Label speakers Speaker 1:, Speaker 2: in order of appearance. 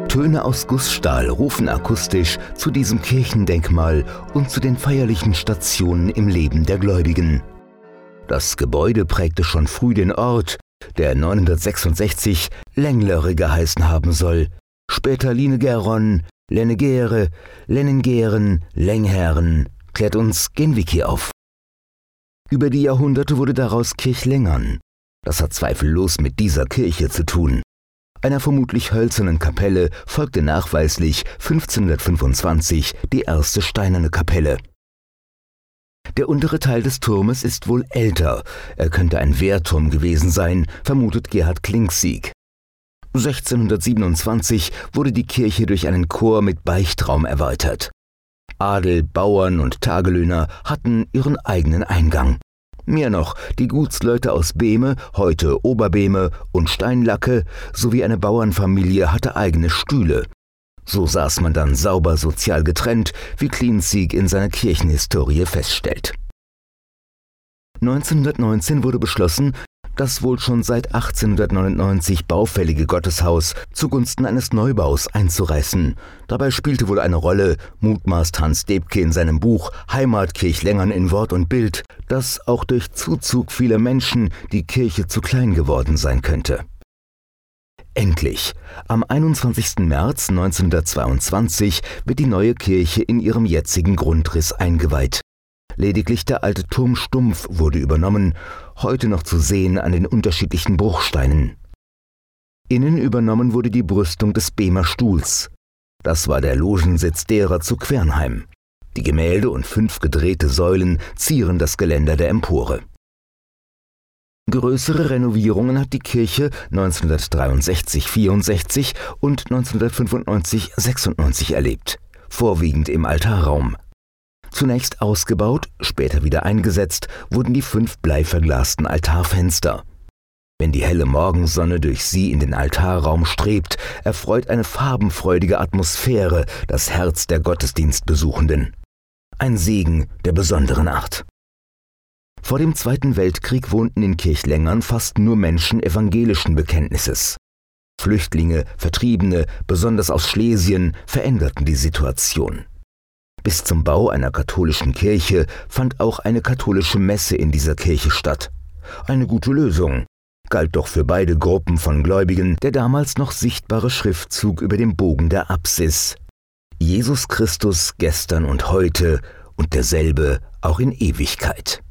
Speaker 1: Töne aus Gussstahl rufen akustisch zu diesem Kirchendenkmal und zu den feierlichen Stationen im Leben der Gläubigen. Das Gebäude prägte schon früh den Ort, der 966 Lenglöre geheißen haben soll, später Linegeron, Lennegere, Lenningeren, Lengheren, klärt uns Genwiki auf. Über die Jahrhunderte wurde daraus Kirchlengern. Das hat zweifellos mit dieser Kirche zu tun. Einer vermutlich hölzernen Kapelle folgte nachweislich 1525 die erste steinerne Kapelle. Der untere Teil des Turmes ist wohl älter. Er könnte ein Wehrturm gewesen sein, vermutet Gerhard Klinksieg. 1627 wurde die Kirche durch einen Chor mit Beichtraum erweitert. Adel, Bauern und Tagelöhner hatten ihren eigenen Eingang. Mehr noch, die Gutsleute aus Behme, heute Oberbehme und Steinlacke sowie eine Bauernfamilie hatte eigene Stühle. So saß man dann sauber sozial getrennt, wie Klinksieg in seiner Kirchenhistorie feststellt. 1919 wurde beschlossen, das wohl schon seit 1899 baufällige Gotteshaus zugunsten eines Neubaus einzureißen. Dabei spielte wohl eine Rolle, mutmaßt Hans Debke in seinem Buch Heimatkirchlengern in Wort und Bild, dass auch durch Zuzug vieler Menschen die Kirche zu klein geworden sein könnte. Endlich, am 21. März 1922 wird die neue Kirche in ihrem jetzigen Grundriss eingeweiht. Lediglich der alte Turmstumpf wurde übernommen, heute noch zu sehen an den unterschiedlichen Bruchsteinen. Innen übernommen wurde die Brüstung des Behmer Stuhls. Das war der Logensitz derer zu Quernheim. Die Gemälde und 5 gedrehte Säulen zieren das Geländer der Empore. Größere Renovierungen hat die Kirche 1963/64 und 1995/96 erlebt, vorwiegend im Altarraum. Zunächst ausgebaut, später wieder eingesetzt, wurden die 5 bleiverglasten Altarfenster. Wenn die helle Morgensonne durch sie in den Altarraum strebt, erfreut eine farbenfreudige Atmosphäre das Herz der Gottesdienstbesuchenden. Ein Segen der besonderen Art. Vor dem Zweiten Weltkrieg wohnten in Kirchlengern fast nur Menschen evangelischen Bekenntnisses. Flüchtlinge, Vertriebene, besonders aus Schlesien, veränderten die Situation. Bis zum Bau einer katholischen Kirche fand auch eine katholische Messe in dieser Kirche statt. Eine gute Lösung, galt doch für beide Gruppen von Gläubigen der damals noch sichtbare Schriftzug über dem Bogen der Apsis. Jesus Christus gestern und heute und derselbe auch in Ewigkeit.